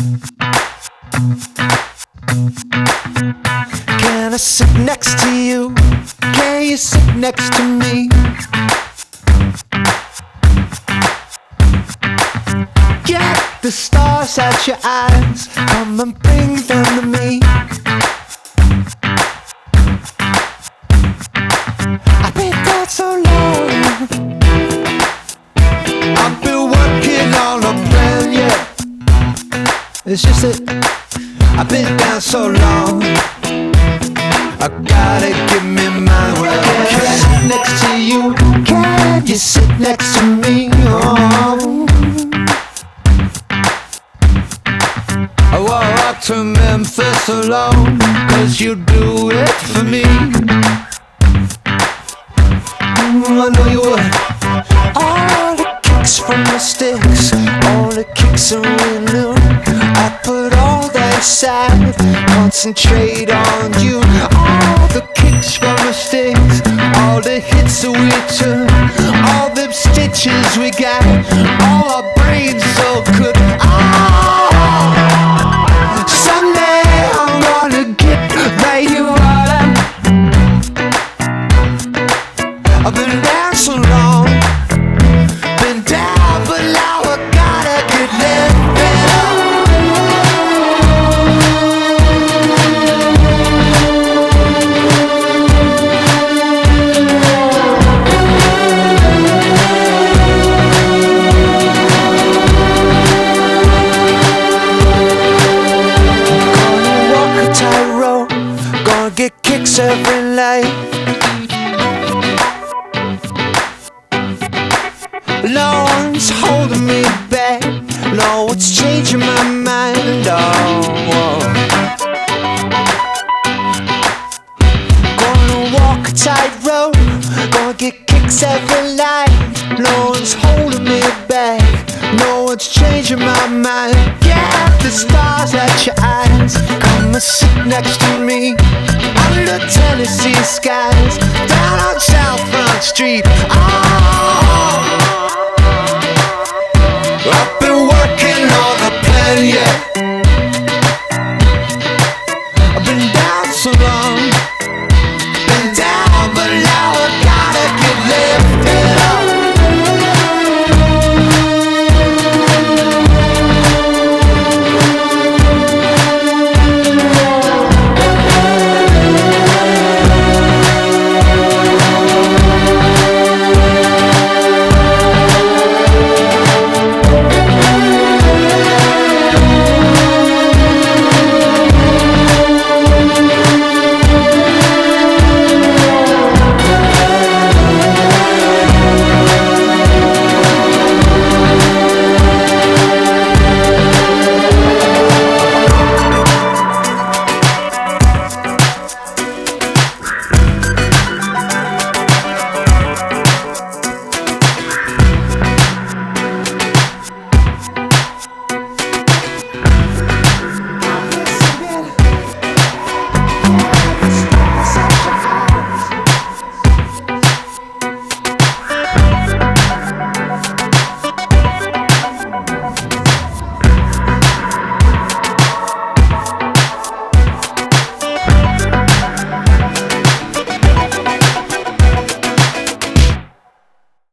Can I sit next to you? Can you sit next to me? Get the stars out your eyes, come and bring them to me. I've been down so long, I've been working on a plan, yeah. It's just that I've been down so long, I gotta give me my way. Can I sit next to you? Can you sit next to me? Oh. I walk to Memphis alone, 'cause you do it for me. I know you would. All the kicks from the sticks, all the kicks are in new. I put all that aside, concentrate on you. All the kicks from the sticks, all the hits that we took, all the stitches we got, all our brains so good. Someday I'm gonna get right here what I've been down so long, been down, but now I gotta get lifted up. Gonna walk a tightrope, gonna get kicks every night. No one's holding me back, no one's changing my mind, oh. Gonna walk a tightrope, gonna get kicks every night. No one's holding me back, no one's changing my mind. Get the stars at your eyes, come and sit next to me. Under Tennessee skies, down on South Front Street, oh.